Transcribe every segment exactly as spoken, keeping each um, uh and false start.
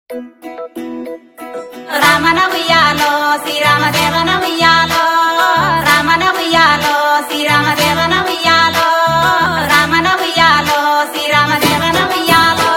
రామన ఉయ్యాలో శ్రీరామ దేవన ఉయ్యాలో రామన ఉయ్యాలో శ్రీరామ దేవన ఉయ్యాలో రామన ఉయ్యాలో శ్రీరామ దేవన ఉయ్యాలో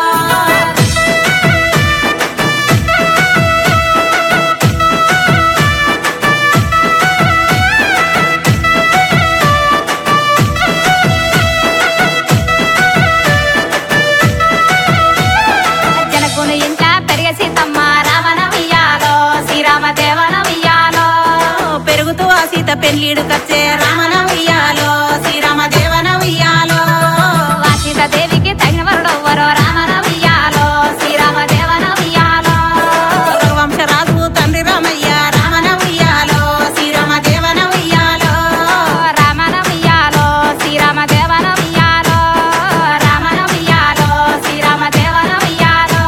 జనకుని ఇంట పెరిగే సీతమ్మ రామన ఉయ్యాలో శ్రీరామ దేవన ఉయ్యాలో పెరుగుతూ ఆ సీత పెళ్లిడు కచ్చే రామన ఉయ్యాలో శ్రీరామ దేవన ఉయ్యాలో ఆ సీత దేవికి తగిన వరుడెవ్వరో రామన ఉయ్యాలో శ్రీరామ దేవన ఉయ్యాలో వంశరాజు తండ్రి రామయ్య రామన ఉయ్యాలో శ్రీరామ దేవన ఉయ్యాలో రామన ఉయ్యాలో శ్రీరామ దేవన ఉయ్యాలో రామన ఉయ్యాలో శ్రీరామ దేవన ఉయ్యాలో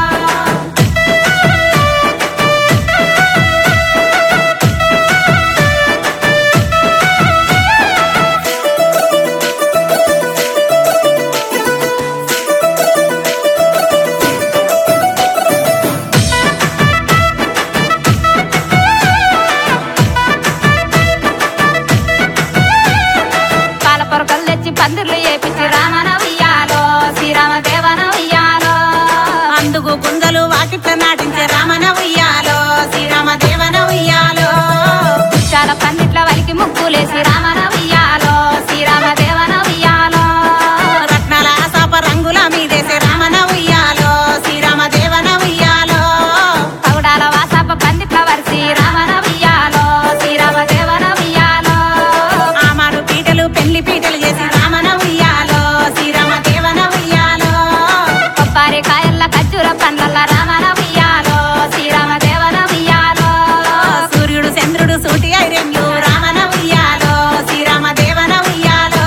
పాల పొరకలు తెచ్చి పందిర్లు ఏపించి రామన ఉయ్యాలో శ్రీరామ దేవన ఉయ్యాలో అందుకు గుందలు వాకిట్ల నాటించే రామన ఉయ్యాలో శ్రీరామ దేవన ఉయ్యాలో చాలా పందిట్ల వలికి ముగ్గులేసి రామన ఉయ్యాలో శ్రీరామ దేవన ఉయ్యాలో రత్నాల ఆసాప రంగుల మీదేసే రామన ఉయ్యాలో శ్రీరామ దేవన ఉయ్యాలో పౌడాల వాసాప పందిట్ల వరిసి రామన ఉయ్యాలో శ్రీరామ దేవన ఉయ్యాలో ఆమాడు పీటలు పెళ్లి పీటలు చేసి రామన ఉయ్యాలో శ్రీరామ దేవన ఉయ్యాలో కొబ్బరి కాయల్ల ఖర్జూర పండ్ల రామన ఉయ్యాలో శ్రీరామ దేవన ఉయ్యాలో సూర్యుడు చంద్రుడు సూటి ఐరెండ్లు రామన ఉయ్యాలో శ్రీరామ దేవన ఉయ్యాలో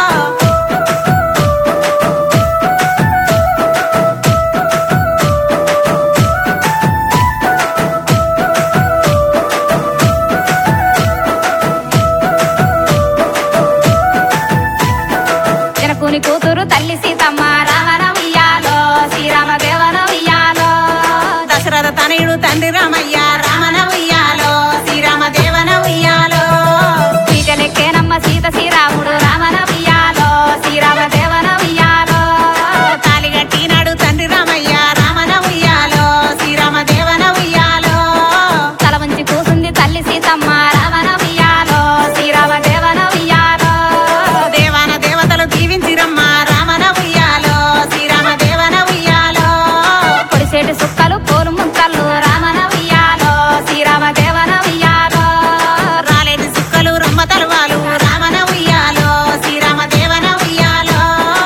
జనకుని కూతురు తల్లి సీతమ్మ రామన ఉయ్యాలో శ్రీరామ దేవన ఉయ్యాలో దశరథ తనయుడు తండ్రి రామయ్య రామన ఉయ్యాలో శ్రీరామ దేవన ఉయ్యాలో పీటలెక్కేనమ్మ సీత శ్రీరాముడు రామన ఉయ్యాలో శ్రీరామ దేవన ఉయ్యాలో తాలిగట్టినాడు తండ్రి రామయ్య రామన ఉయ్యాలో శ్రీరామ దేవన ఉయ్యాలో తల ఉంచి కూసుంది తల్లి సీతమ్మ రామన ఉయ్యాలో శ్రీరామ దేవన ఉయ్యాలో దేవాన దేవతలు దీవించిరమ్మ రామన ఉయ్యాలో శ్రీరామ దేవన ఉయ్యాలో పొడిసేటి సుక్కలు పోలు ముంతలు రామన ఉయ్యాలో శ్రీరామ దేవన ఉయ్యాలో రాలేటి సుక్కలు రమ్మ తలవాలు రామన ఉయ్యాలో శ్రీరామ దేవన ఉయ్యాలో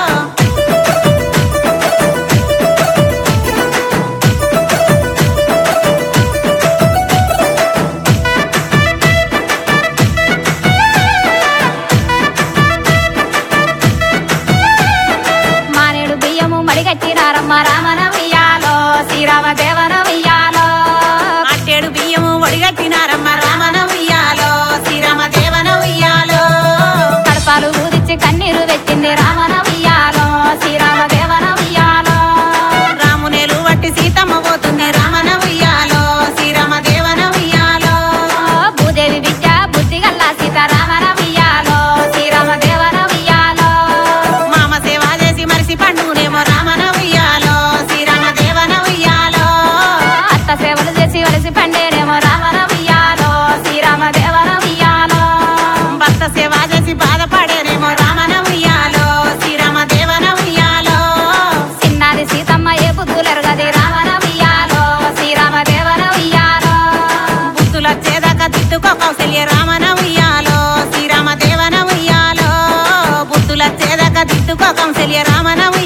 మానేడు బియ్యము మడిగట్టినారమ్మ రామన ఉయ్యాలో శ్రీరామ దేవన ఉయ్యాలో అట్టేడు బియ్యము వడిగట్టినారమ్మ రామన ఉయ్యాలో శ్రీరామ దేవన ఉయ్యాలో కడపాలు ఊదిచ్చి కన్నీరు వెచ్చింది రామన ఉయ్యాలో శ్రీరామ దేవన ఉయ్యాలో రామునేలు వట్టి సీతమ్మ పోతుంది రామన ఉయ్యాలో శ్రీరామ దేవన ఉయ్యాలో భూదేవి విద్య బుద్ధి గల్లా సీత రామన ఉయ్యాలో శ్రీరామ దేవన ఉయ్యాలో మామ సేవ చేసి మరిసి పండునేమో రామన ఉయ్యాలో శ్రీరామ దేవన ఉయ్యాలో అత్త సేవలు చేసి వలసి పండేనేమో రామన ఉయ్యాలో శ్రీరామ దేవన ఉయ్యాలో భర్త సేవ చేసి బాధపడేనేమో రామన ఉయ్యాలో శ్రీరామ దేవన ఉయ్యాలో చిన్నది సీతమ్మ ఏ బుద్ధులెరగది రామన ఉయ్యాలో శ్రీరామ దేవన ఉయ్యాలో బుద్ధులొచ్చేదాకా దిద్దుకో కౌశల్య రామన ఉయ్యాలో శ్రీరామ దేవన ఉయ్యాలో బుద్ధులొచ్చేదాకా దిద్దుకో కౌశల్య రామన